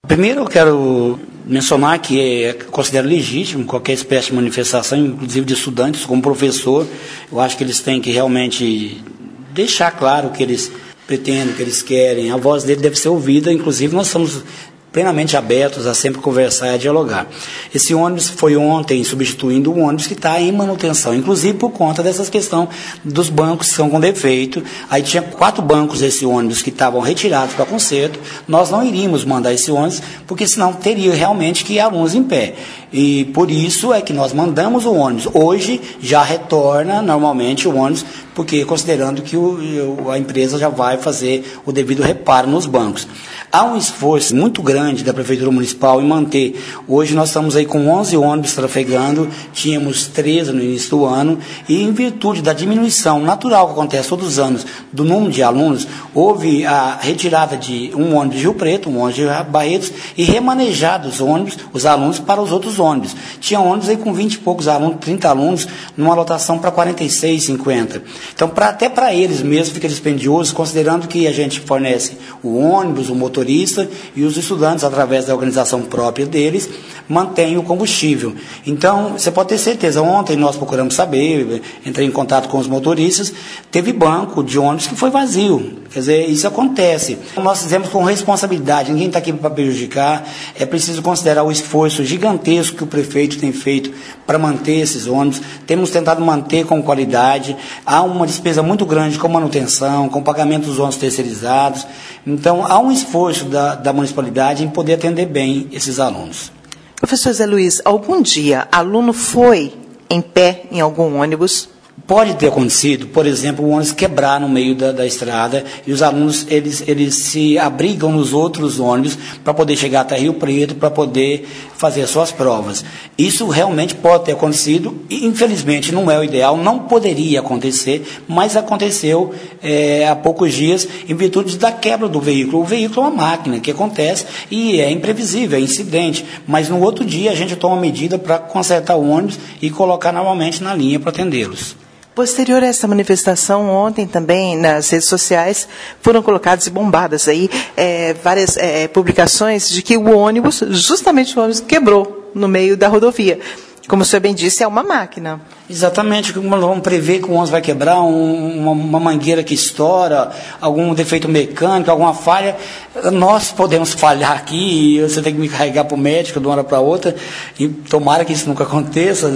Primeiro eu quero mencionar que considero legítimo qualquer espécie de manifestação, inclusive de estudantes, como professor. Eu acho que eles têm que realmente deixar claro o que eles pretendem, o que eles querem. A voz dele deve ser ouvida, inclusive nós estamos plenamente abertos a sempre conversar e a dialogar. Esse ônibus foi ontem substituindo um ônibus que está em manutenção, inclusive por conta dessas questões dos bancos que são com defeito. Aí tinha 4 bancos desse ônibus que estavam retirados para conserto. Nós não iríamos mandar esse ônibus, porque senão teria realmente que ir alunos em pé. E por isso é que nós mandamos o ônibus. Hoje já retorna normalmente o ônibus, porque considerando que a empresa já vai fazer o devido reparo nos bancos. Há um esforço muito grande da Prefeitura Municipal em manter. Hoje nós estamos aí com 11 ônibus trafegando, tínhamos 13 no início do ano, e em virtude da diminuição natural que acontece todos os anos do número de alunos, houve a retirada de um ônibus de Rio Preto, um ônibus de Barretos, e remanejados os alunos para os outros ônibus. Tinha ônibus aí com 20 e poucos alunos, 30 alunos, numa lotação para 46, 50. Então, até para eles mesmo fica dispendioso, considerando que a gente fornece o ônibus, o motorista, e os estudantes, através da organização própria deles, mantêm o combustível. Então, você pode ter certeza, ontem nós procuramos saber, entrei em contato com os motoristas, teve banco de ônibus que foi vazio. Quer dizer, isso acontece. Nós fizemos com responsabilidade, ninguém está aqui para prejudicar, é preciso considerar o esforço gigantesco que o prefeito tem feito para manter esses ônibus. Temos tentado manter com qualidade, há uma despesa muito grande com manutenção, com pagamento dos ônibus terceirizados. Então, há um esforço da municipalidade em poder atender bem esses alunos. Professor Zé Luiz, algum dia aluno foi em pé em algum ônibus? Pode ter acontecido, por exemplo, o ônibus quebrar no meio da estrada e os alunos eles se abrigam nos outros ônibus para poder chegar até Rio Preto, para poder fazer suas provas. Isso realmente pode ter acontecido e, infelizmente, não é o ideal, não poderia acontecer, mas aconteceu há poucos dias em virtude da quebra do veículo. O veículo é uma máquina que acontece e é imprevisível, é incidente, mas no outro dia a gente toma medida para consertar o ônibus e colocar novamente na linha para atendê-los. Posterior a essa manifestação, ontem também nas redes sociais foram colocadas e bombadas aí várias publicações de que justamente o ônibus quebrou no meio da rodovia. Como o senhor bem disse, é uma máquina. Exatamente, vamos prever que o ônibus vai quebrar, uma mangueira que estoura, algum defeito mecânico, alguma falha. Nós podemos falhar aqui, você tem que me carregar para o médico de uma hora para outra, e tomara que isso nunca aconteça,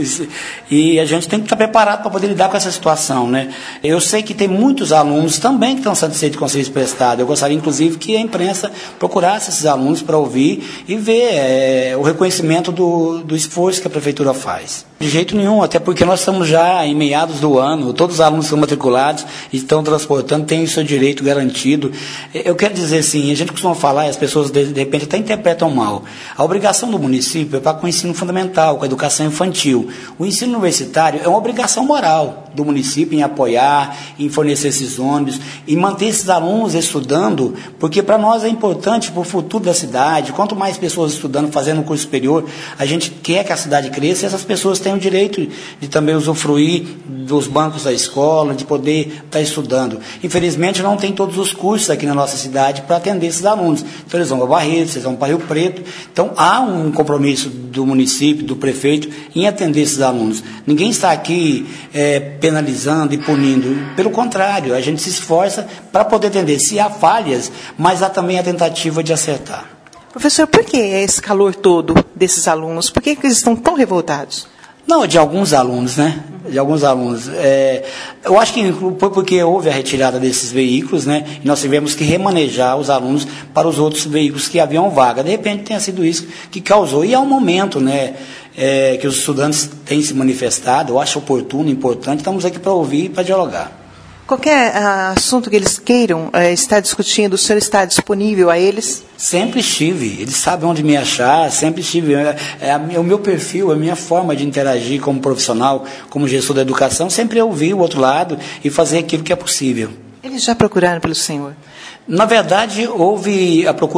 e a gente tem que estar preparado para poder lidar com essa situação, né? Eu sei que tem muitos alunos também que estão satisfeitos com o serviço prestado. Eu gostaria, inclusive, que a imprensa procurasse esses alunos para ouvir e ver o reconhecimento do esforço que a prefeitura faz. De jeito nenhum, até porque nós estamos já em meados do ano, todos os alunos são matriculados, estão transportando, têm o seu direito garantido. Eu quero dizer assim, a gente costuma falar, e as pessoas de repente até interpretam mal, a obrigação do município é para com o ensino fundamental, com a educação infantil. O ensino universitário é uma obrigação moral do município em apoiar, em fornecer esses ônibus, e manter esses alunos estudando, porque para nós é importante para o futuro da cidade. Quanto mais pessoas estudando, fazendo um curso superior, a gente quer que a cidade cresça e essas pessoas têm o direito de também usufruir dos bancos da escola, de poder estar estudando. Infelizmente, não tem todos os cursos aqui na nossa cidade para atender esses alunos. Então, eles vão para Barretos, eles vão para Rio Preto. Então, há um compromisso do município, do prefeito, em atender esses alunos. Ninguém está aqui penalizando e punindo. Pelo contrário, a gente se esforça para poder atender. Se há falhas, mas há também a tentativa de acertar. Professor, por que esse calor todo desses alunos? Por que eles estão tão revoltados? Não, de alguns alunos, né? De alguns alunos. Eu acho que foi porque houve a retirada desses veículos, né? E nós tivemos que remanejar os alunos para os outros veículos que haviam vaga. De repente tenha sido isso que causou. E é um momento, né? Que os estudantes têm se manifestado. Eu acho oportuno, importante. Estamos aqui para ouvir e para dialogar. Qualquer assunto que eles queiram estar discutindo, o senhor está disponível a eles? Sempre estive, eles sabem onde me achar, sempre estive. O meu perfil, a minha forma de interagir como profissional, como gestor da educação, sempre é ouvir o outro lado e fazer aquilo que é possível. Eles já procuraram pelo senhor? Na verdade, houve a procura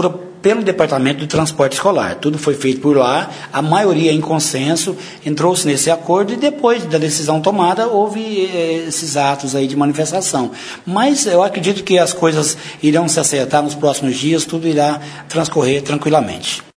pelo Departamento do Transporte Escolar. Tudo foi feito por lá, a maioria em consenso, entrou-se nesse acordo e depois da decisão tomada houve esses atos aí de manifestação. Mas eu acredito que as coisas irão se acertar nos próximos dias, tudo irá transcorrer tranquilamente.